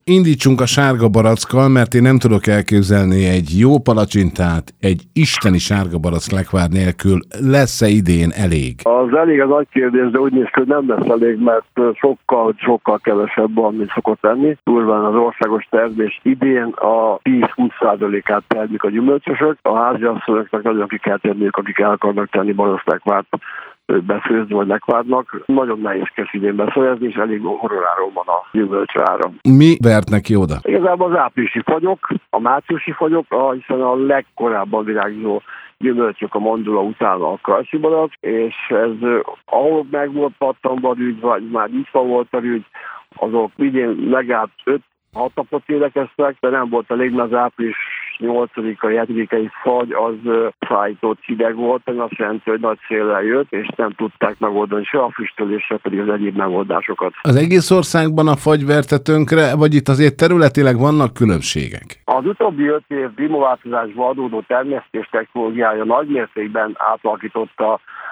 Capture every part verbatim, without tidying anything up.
Indítsunk a sárga barackkal, mert én nem tudok elképzelni egy jó palacsintát, egy isteni sárga barack lekvár nélkül. Lesz-e idén elég? Az elég az nagy kérdés, de úgy néz ki, hogy nem lesz elég, mert sokkal, sokkal kevesebb van, mint szokott lenni. Durván az országos termés idén a tíz-húsz százalékát termik a gyümölcsösök. A háziasszonyoknak nagyon ki kell tenniük, akik el akarnak tenni barack lekvárt befőzni vagy lekvárnak. Nagyon nehézkes idén beszerezni, és elég horroráron van a gyümölcsára. Mi vert neki oda? Igazából az áprilisi fagyok, a márciusi fagyok, hiszen a legkorábban virágzó gyümölcsök a mandula után a karcibarack, és ez ahol meg volt pattanva a rügy, vagy már nyitva volt a rügy, azok idén legalább öt-hat napot élekeztek, de nem volt elég, mert az április nyolcadikai, hetedikai fagy az szállított hideg volt, ami azt jelenti, hogy nagy széllel jött, és nem tudták megoldani se a füstölésre, pedig az egyéb megoldásokat. Az egész országban a fagy verte tönkre, vagy itt azért területileg vannak különbségek? Az utóbbi öt év klímaváltozásban adódó termesztés technológiája nagymértékben átalakította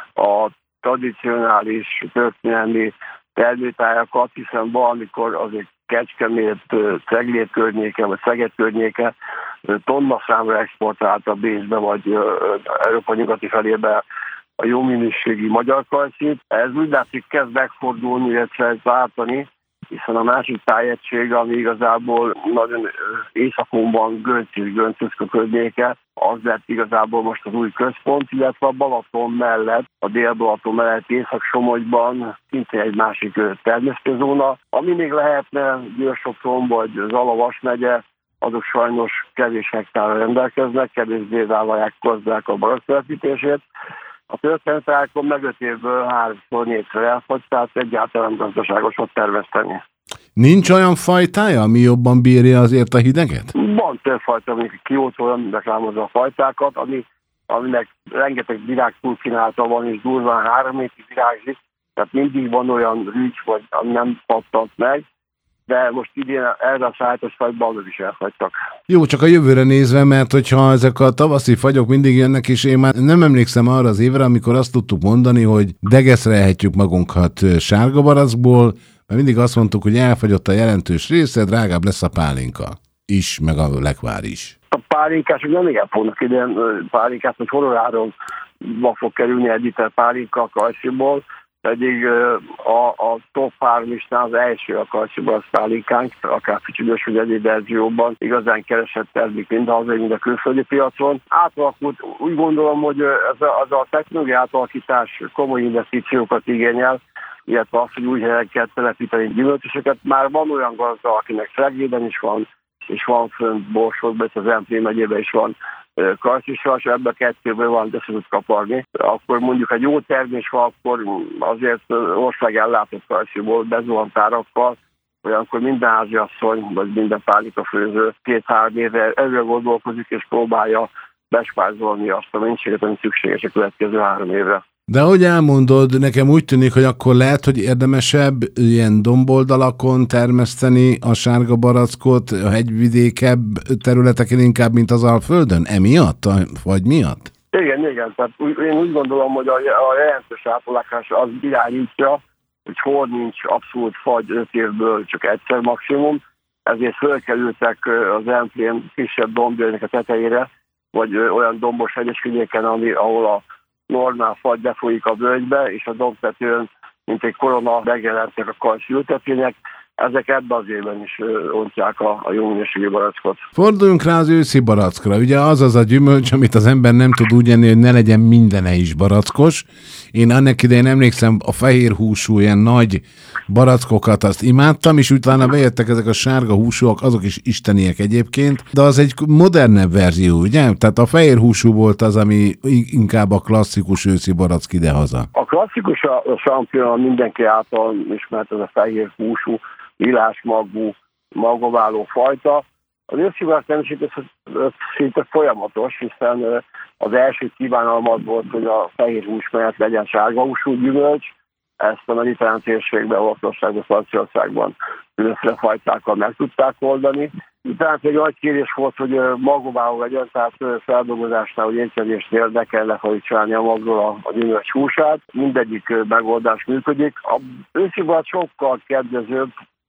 a tradicionális történelmi termőtájakat, hiszen valamikor azért Kecskemét, Ceglét környéke, vagy Szeged környéke tonna számra exportálta Bécsbe, vagy Európa nyugati felébe a jó minőségi magyar karcit. Ez úgy látszik kezd megfordulni, illetve váltani, hiszen a másik tájegység, ami igazából nagyon északon van, Gönc és Göncöszka környéke, az lett igazából most az új központ, illetve a Balaton mellett, a Dél-Balaton mellett Észak-Somogyban szintén egy másik termesztőzóna. Ami még lehetne, Győr-Sopron vagy Zala-Vas megye, azok sajnos kevés hektárra rendelkeznek, kevésbé vállalják gazdák a barack telepítését. A történetákon meg öt évből háromszor, négyszer elfogy, tehát egyáltalán gazdaságos ott termeszteni. Nincs olyan fajtája, ami jobban bírja azért a hideget? Van több fajta, amik Kiotóra reklámozza a fajtákat, ami, aminek rengeteg virág túlkínálta van, és durván három évig virágzik, tehát mindig van olyan rügy, vagy ami nem pattant meg, de most idén erre a szállítós fajban azok is elhagytak. Jó, csak a jövőre nézve, mert hogyha ezek a tavaszi fagyok mindig jönnek, és én már nem emlékszem arra az évre, amikor azt tudtuk mondani, hogy degeszrelhetjük magunkat sárga barackból, mert mindig azt mondtuk, hogy elfagyott a jelentős része, drágább lesz a pálinka is, meg a lekvár is. A pálinkások nem igen fognak idén pálinkát, hogy horroráron fog kerülni egy liter pálinka a karcsiból, pedig a, a top három listán az első a karcsiból pálinkánk, akár fücsögös vagy egyéb verzióban, igazán keresett termék mind a hazai, mind a külföldi piacon. Átalakult, úgy gondolom, hogy ez a, az a technológiai átalakítás komoly investíciókat igényel, illetve az, hogy új helyen kell telepíteni gyümölcsösöket. Már van olyan gazda, akinek Szegléden is van, és van fönt Borsodban, és az Emplén megyében is van karcsisa, és ebben a kettőből van, de tud kaparni. Akkor mondjuk egy jó termés van, akkor azért ország ellátott karcsiból, bezuhantárakkal, olyankor minden háziasszony, vagy minden pálinkafőző két-három éve előre gondolkozik, és próbálja bespájzolni azt a mennyiséget, ami szükséges a következő három évre. De ahogy elmondod, nekem úgy tűnik, hogy akkor lehet, hogy érdemesebb ilyen domboldalakon termeszteni a sárga barackot, a hegyvidékebb területeken inkább, mint az Alföldön? Emiatt? Vagy miatt? Igen, igen. Tehát én úgy gondolom, hogy a, a jelentős ápolás az irányítja, hogy hol nincs abszolút fagy öt évből csak egyszer maximum, ezért fölkerültek az Emplén kisebb dombjainak a tetejére, vagy olyan dombos hegyes vidéken, ami, ahol a normál fagy befolyik a völgybe, és a dombtetőn, mint egy korona megjelentek a karcsi ültetvények, ezek ebben az évben is ontják a, a jó minőségű barackot. Forduljunk rá az őszi barackra. Ugye az az a gyümölcs, amit az ember nem tud úgy enni, hogy ne legyen mindene is barackos. Én annak idején emlékszem, a fehér húsú ilyen nagy barackokat azt imádtam, és utána bejöttek ezek a sárga húsúak, azok is isteniek egyébként, de az egy modernebb verzió, ugye? Tehát a fehér húsú volt az, ami inkább a klasszikus őszi barack idehaza. A klasszikus a, a sampion mindenki által ismert, ez a fehér húsú, illásmagú, magváló fajta. Az őszi barack természetesen szinte folyamatos, hiszen az első kívánalom az volt, hogy a fehér hús mellett legyen sárga húsú gyümölcs. Ezt a mediterrán térségben, Olaszországban, Franciaországban különféle fajtákkal meg tudták oldani. Utána egy nagy kérés volt, hogy magváló legyen, tehát feldolgozásnál, hogy étkezésnél ne kell lefagyítani a magról a, a gyümölcs húsát. Mindegyik megoldás működik. A őszi barack sokkal kedvezőbb,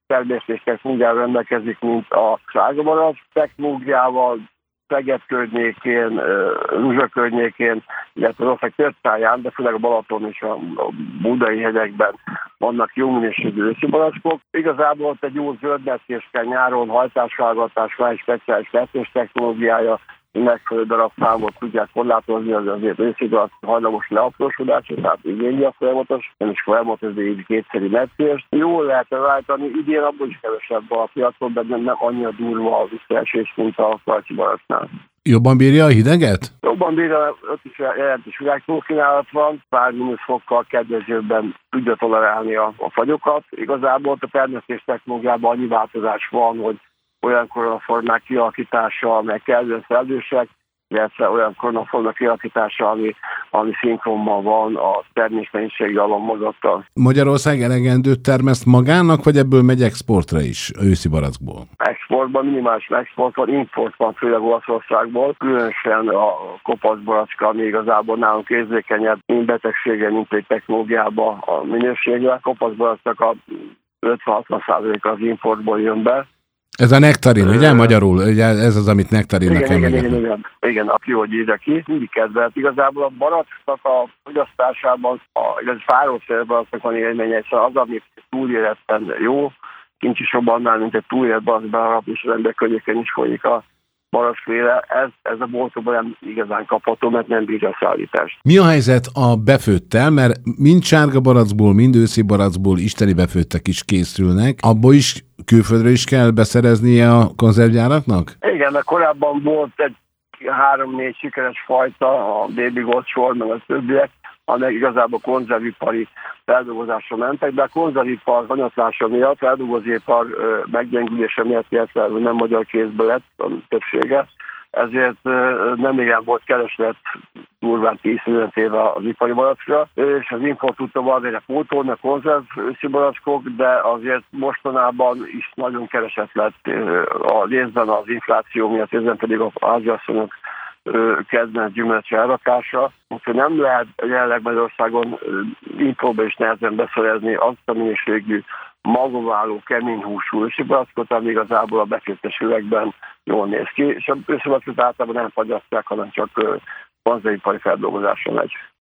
termesztés technológiával rendelkezik, mint a sárgabarack. Technológiával Szeged környékén, Ruzsa környékén, illetve az ország többtáján, de főleg a Balaton és a Budai hegyekben vannak jó minőségű őszi barackok. Igazából ott egy jó zöldmetszés kell nyáron, hajtásválogatás, van egy speciális metszés technológiája, megfelelő darabszámot tudják korlátozni, az azért őszi barack hajlamos leaprósodásra, tehát igényli a folyamatos, nem is folyamatos, de így kétszeri metszést. Jól lehet elváltani, idén abból is kevesebb a piacon, de nem, nem annyira durva a visszaesés, mint a karcsi baracknál. Jobban bírja a hideget? Jobban bírja, ott is jelentős virágtókínálat van, pár mínusz fokkal kedvezőbben tudja tolerálni a, a fagyokat. Igazából a termesztés technológiában annyi változás van, hogy olyan koronaformák kialakítása, amely kellően szellősek, illetve olyan koronaformák kialakítása, ami, ami szinkronban van a termésmennyiségi alapmozattal. Magyarország elegendőt termeszt magának, vagy ebből megy exportra is, őszi barackból? Exportban, minimális export van, import van, főleg Olaszországból, különösen a kopasz baracka, ami igazából nálunk érzékenyebb, mint betegsége, mint egy technológiában a minősége. Kopasz baracknak a ötven-hatvan százaléka az importból jön be. Ez a nektarin, ugye magyarul? Ugye ez az, amit nektarinnak igen, emlegetnek. Igen, igen, igen, igen, aki hogy írja ki, mindig kedvelt. Igazából a baracknak a fogyasztásában, illetve fáródszerbaracknak van élménye, szóval az, ami túléletten jó, kincs is jobb annál, mint egy túlélet barackban, és az ember környéken is folyik a barackféle. Ez, ez a boltokban nem igazán kapható, mert nem bírja a szállítást. Mi a helyzet a befőttel? Mert mind sárga barackból, mind őszi barackból isteni befőttek is készülnek. Abból is külföldre is kell beszereznie a konzervgyáraknak? Igen, mert korábban volt egy három-négy sikeres fajta, a Baby Gold sor, meg a többiek, amelyek igazából konzervipari feldolgozásra mentek, de a konzervipar hanyatlása miatt, a feldolgozóipar meggyengülése miatt, illetve nem magyar kézből lett a többsége, ezért nem igen volt kereslet durván tíz-tizenöt éve az ipari barackra, és az import tudta valamire pótolni a konzerv őszi barackok, de azért mostanában is nagyon keresett lett a részben az infláció miatt, részben pedig a háziasszonyok kedvenc gyümölcse elrakása. Úgyhogy nem lehet jelenleg Magyarországon importba is nehezen beszerezni azt a minőségű magváló, kemény húsú őszi barackot, ami igazából a befőttes üvegben jól néz ki, és a őszi barackot általában nem fagyasztják, hanem csak konzervipari feldolgozásra megy.